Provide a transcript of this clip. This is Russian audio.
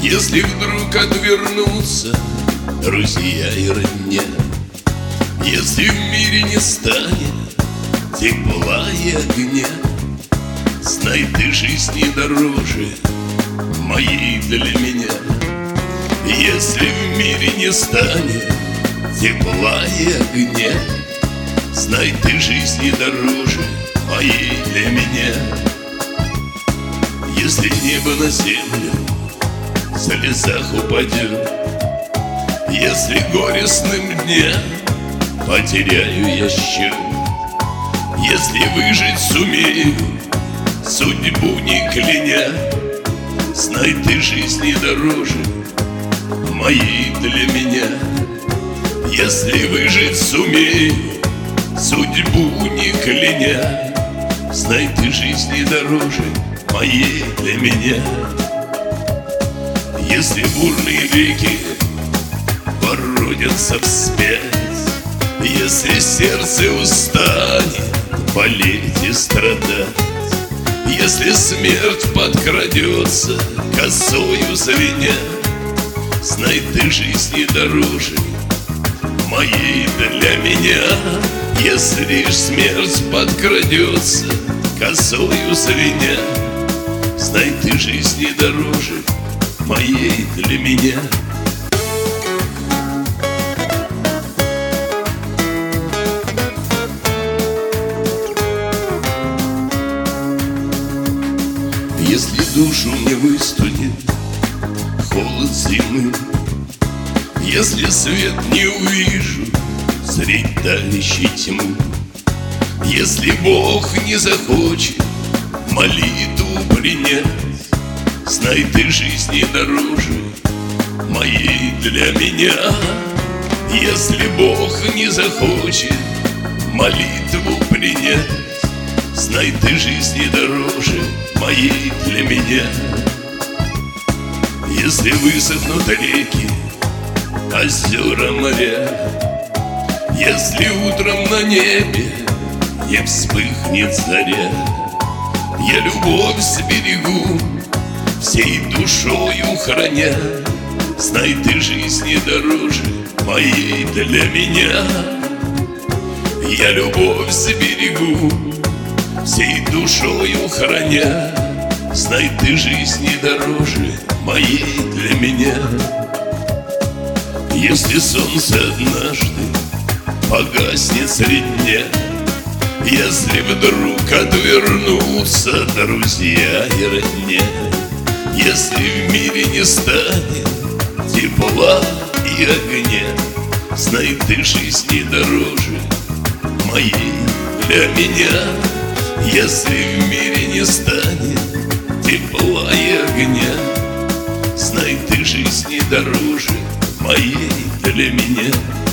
Если вдруг отвернутся друзья и родня, если в мире не станет тепла и огня, знай, ты жизни дороже моей для меня. Если в мире не станет тепла и огня, знай, ты жизни дороже моей для меня. Если небо на землю в слезах упадет, если горестным дням потеряю я счет, если выжить сумею, судьбу не кляня, знай, ты жизни дороже моей для меня. Если выжить сумею, судьбу не кляня, знай, ты жизни дороже моей для меня. Если бурные реки породятся вспять, если сердце устанет болеть и страдать, если смерть подкрадется косою звеня, знай, ты жизни дороже моей для меня. Если ж смерть подкрадется косою звеня, знай, ты жизни дороже моей для меня. Если душу мне выстудит холод зимы, если свет не увижу средь давящей тьмы, если Бог не захочет молитву принять, знай, ты жизни дороже моей для меня. Если Бог не захочет молитву принять, знай, ты жизни дороже моей для меня. Если высохнут реки, озера, моря, если утром на небе не вспыхнет заря, я любовь сберегу, всей душою храня, знай, ты жизни дороже моей для меня. Я любовь сберегу, всей душою храня, знай, ты жизни дороже моей для меня. Если солнце однажды погаснет средь дня, если вдруг отвернутся друзья и родня, если в мире не станет тепла и огня, знай, ты жизни дороже моей для меня. Если в мире не станет тепла и огня, знай, ты жизни дороже моей для меня.